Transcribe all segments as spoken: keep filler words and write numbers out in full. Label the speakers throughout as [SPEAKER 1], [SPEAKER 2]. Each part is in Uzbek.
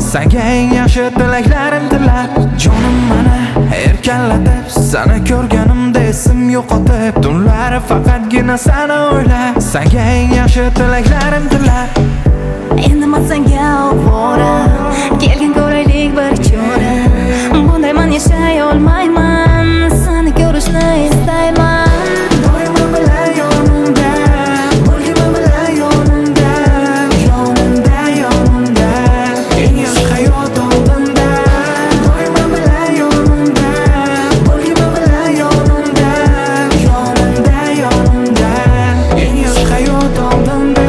[SPEAKER 1] Senga eng yaxshi tilaklarim tilab, jonim mana erkalatib, seni ko'rganimda esim yo'qotib, tunlari faqatgina seni o'ylab, senga eng yaxshi tilaklarim tilab.
[SPEAKER 2] Endi men senga ovora, kelgin ko'raylik bir chora. Bunday men yashay olmayman, seni ko'rishni istayman.
[SPEAKER 1] Doimo bilan yonimda, bo'lgin bilan yonimda, yonimda, yonimda, eng yaxshi hayot oldimda. Doimo bilan yonimda, bo'lgin bilan yonimda, yonimda, yonimda, eng yaxshi hayot oldimda.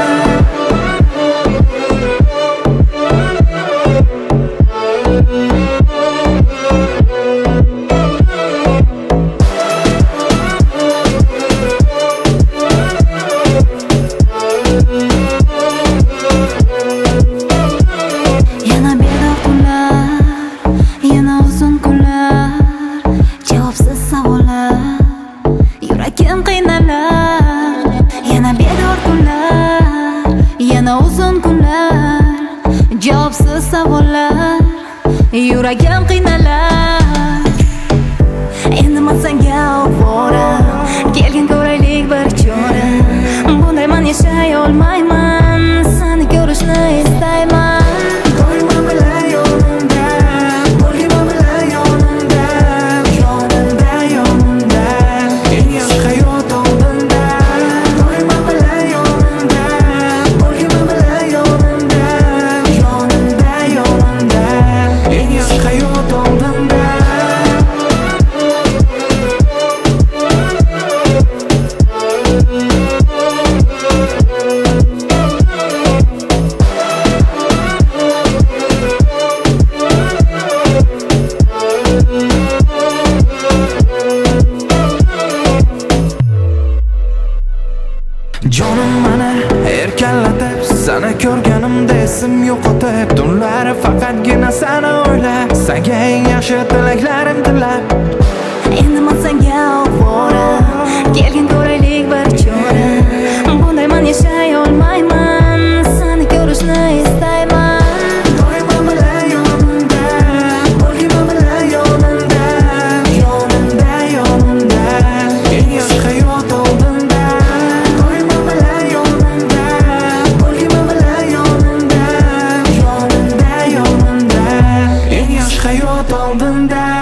[SPEAKER 2] Yuragim qiynalar, yana bedor kunlar, yana uzun kunlar, javobsiz savollar. Yuragim qiynalar. Endi men senga ovora, kelgin ko'raylik bir chora. Bunday men yashay olmayman, seni ko'rishni istayman.
[SPEAKER 1] Doimo bilan yonimda, bo'lgin bilan yonimda, yonimda, yonimda, eng yaxshi hayot oldimda. Doimo bilan yonimda, bo'lgin bilan yonimda, yonimda, yonimda, eng yaxshi hayot oldimda. Jonim mana erkalatib, seni ko'rganimda esim yo'qotib, tunlari faqatgina seni o'ylab, senga eng yaxshi tilaklarim tilab.
[SPEAKER 2] Endi men senga ovora, kelgin ko'raylik bir chora. Bunday men yashay olmayman, seni ko'rishni istayman.
[SPEAKER 1] Doimo bilan yonimda, bo'lgin bilan yonimda, yonimda, yonimda, eng yaxshi hayot oldimda. Doimo bilan yonimda, bo'lgin bilan yonimda, yonimda, yonimda, eng yaxshi hayot oldimda.